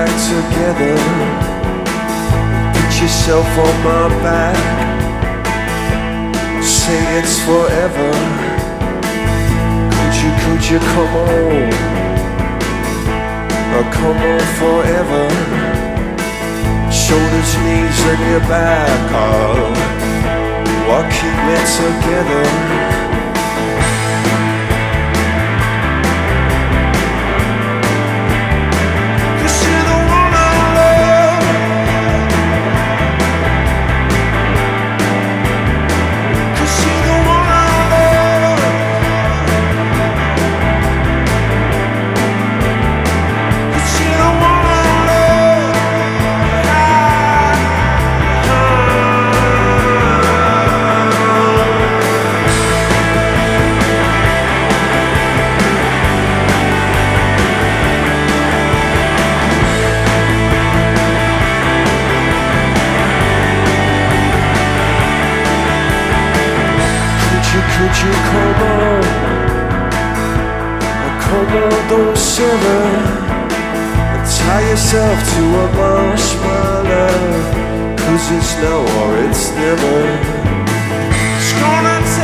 back together. Put yourself on my back. Say it's forever. Could you come on? Or come on forever. Shoulders, knees and your back. Oh, I'll keep it together. Could you come on? Oh, come on, don't shiver. And tie yourself to a marshmallow. 'Cause it's now or it's never. It's gonna take